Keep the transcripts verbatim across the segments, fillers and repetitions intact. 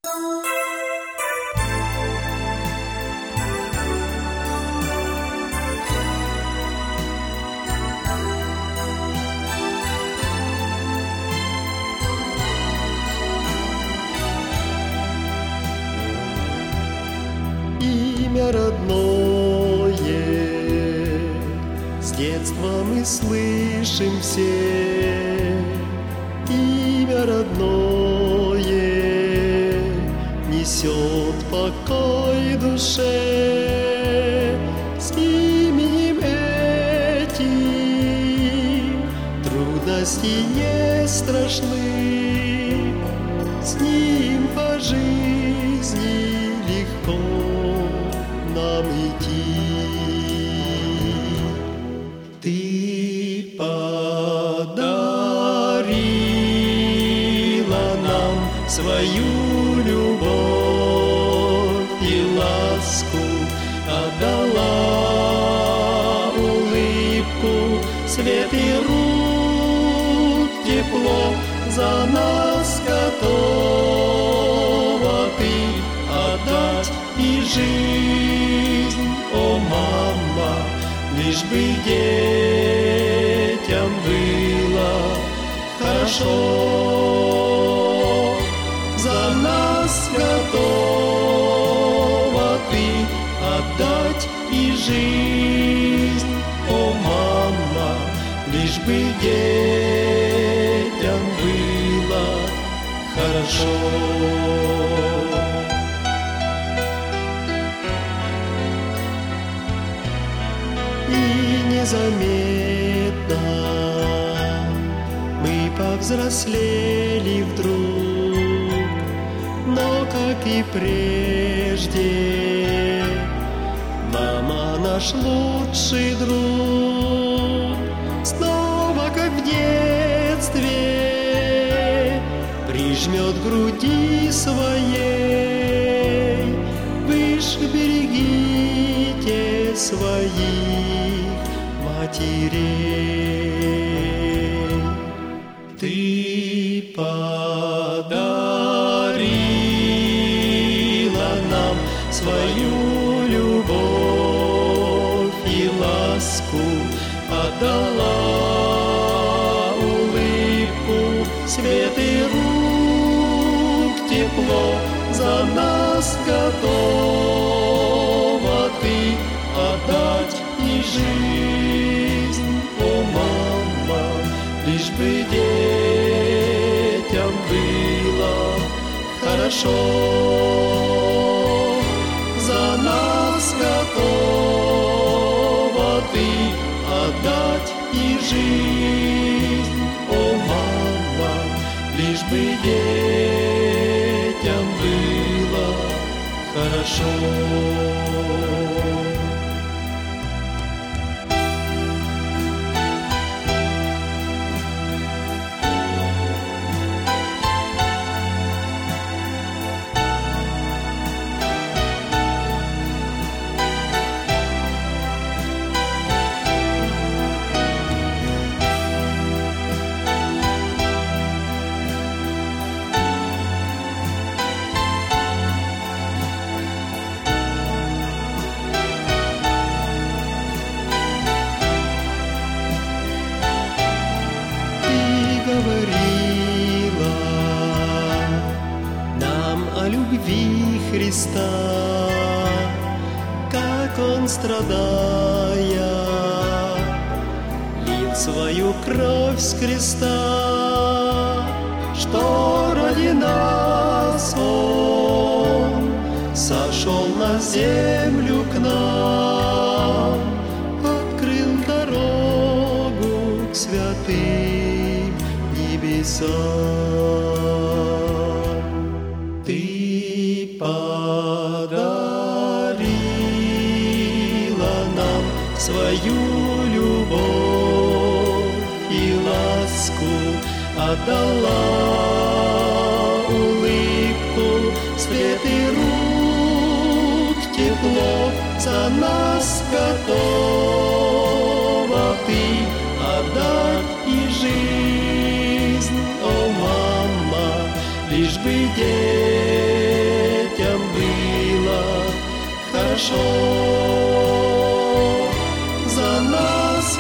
Имя родное, с детства мы слышим все. Имя родное несет покой душе. С именем этим трудности не страшны, с ним по жизни легко нам идти. Ты подарила нам свою любовь и ласку, отдала улыбку, свет и рук тепло, за нас готова ты отдать и жизнь, о мама, лишь бы детям было хорошо. За нас готова ты отдать и жизнь, о мама, лишь бы детям было хорошо. Незаметно мы повзрослели вдруг, но, как и прежде, мама наш лучший друг. Снова, как в детстве, прижмет к груди своей. Вы ж берегите своих матерей. Ты подарила нам свою любовь и ласку, отдала улыбку, свет и рук тепло, за нас готова ты отдать и жизнь, о мама, лишь бы детям было хорошо. За нас готова ты отдать и жизнь, о мама, лишь бы детям было хорошо. Говорила нам о любви Христа, как Он, страдая, лил свою кровь с креста, что ради нас Он сошел на землю к нам, открыл дорогу к святым небесам. Ты подарила нам свою любовь и ласку, отдала улыбку, свет и рук тепло, за нас готова ты отдать и жизнь, о мама, лишь бы детям хорошо. За нас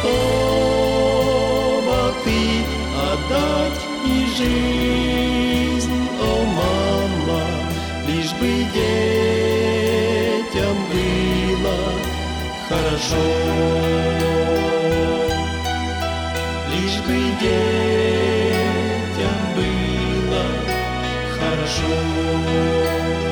готова ты отдать и жизнь, о, мама, лишь бы детям было хорошо. Лишь бы детям было хорошо.